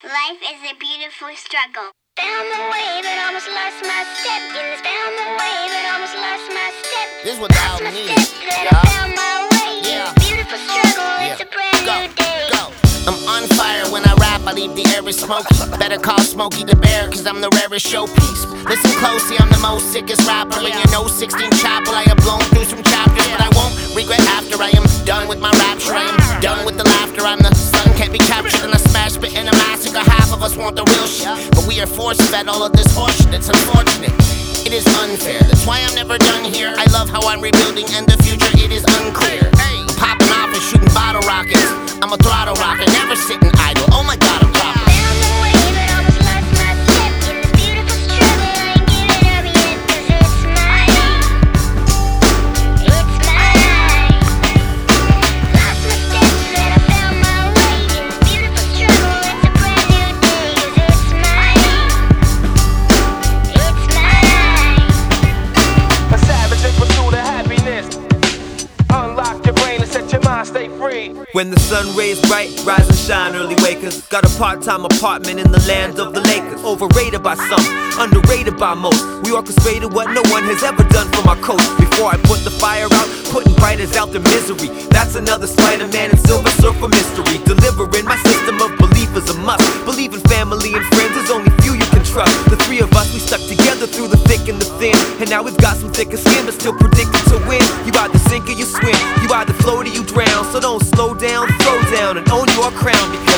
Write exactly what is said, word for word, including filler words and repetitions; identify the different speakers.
Speaker 1: Life is a beautiful struggle.
Speaker 2: Found the way, but almost lost my step. Yes, found the way, but almost lost my step.
Speaker 3: This is what the album needed.
Speaker 2: Yeah. I found my way.
Speaker 3: Yeah.
Speaker 2: Beautiful struggle.
Speaker 3: Yeah.
Speaker 2: It's a brand
Speaker 3: Go.
Speaker 2: new day.
Speaker 3: Go. I'm on fire when I rap, I leave the air is smoky. Better call Smokey the Bear, cause I'm the rarest showpiece. Listen closely, I'm the most sickest rapper. And you know sixteen chapel, I have blown through some chapters. But I won't regret after I am done with my rapture. I am done with the laughter, I'm the sun can't be captured. And I smash spit in a massacre, half of us want the real shit. But we are force fed all of this horseshit, it's unfortunate. It is unfair, that's why I'm never done here. I love how I'm rebuilding and the future, it is unclear. I'm popping off and shooting bottle rockets. I'm a throttle rocker, never sitting idle. Oh my god, I'm dropping.
Speaker 2: Found the way, but almost lost my step. In this beautiful struggle, I ain't give it up yet. Cause it's mine. It's mine. Lost my steps, then I found my way. In this beautiful struggle, it's a brand new day. Cause it's mine. It's mine.
Speaker 4: A savage in pursuit of happiness. Unlock your brain and set your mind stay free.
Speaker 5: When the sun rays bright, rise and shine, early wakers. Got a part-time apartment in the land of the Lakers. Overrated by some, underrated by most. We orchestrated what no one has ever done for my coach. Before I put the fire out, putting writers out their misery. That's another Spider-Man and Silver Surfer mystery. Delivering my system of belief is a must. Believe in family and friends, there's only few you can trust. The three of us, we stuck together through the thick and the thin. And now we've got some thicker skin, but still predicted to win. You either sink or you swim, you either float or you drown. So don't slow down, throw down and own your crown.